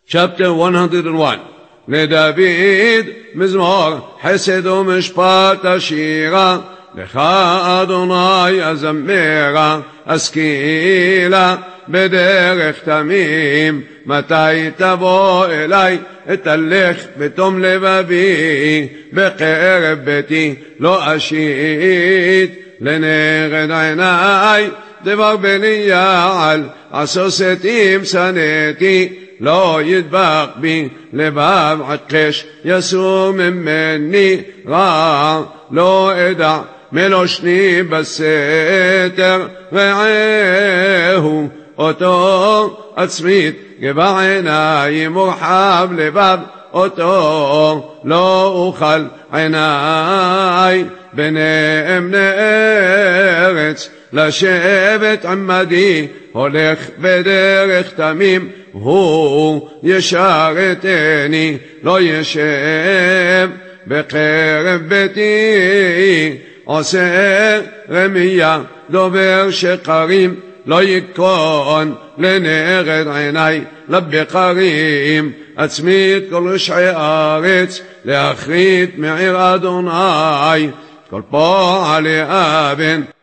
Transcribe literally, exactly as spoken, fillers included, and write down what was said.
Chapter one hundred one. לדוד מזמור חסד ומשפט השירה, לך אדוני אזמרה, אשכילה בדרך תמים. מתי תבוא אלי, אתהלך בתום לבבי, בקרב ביתי לא אשית. לנגד עיני דבר בליעל, עשוסתים שנאתי, לא ידבק בי לבב עקש, יסור ממני רע לא אדע, מלושני בסתר. רעהו אותו עצמית, גבה עיניים ורחב לבב, אותו לא אוכל עיני. בניהם נארץ לשבת עמדי, הולך בדרך תמים, הוא ישרתני. לא ישב בקרב ביתי, עושה רמיה דובר שקרים. לא ייכון לנגד עיני לבקרים, עצמית כל רשעי הארץ, להכרית מעיר אדוני כל פועלי אבן.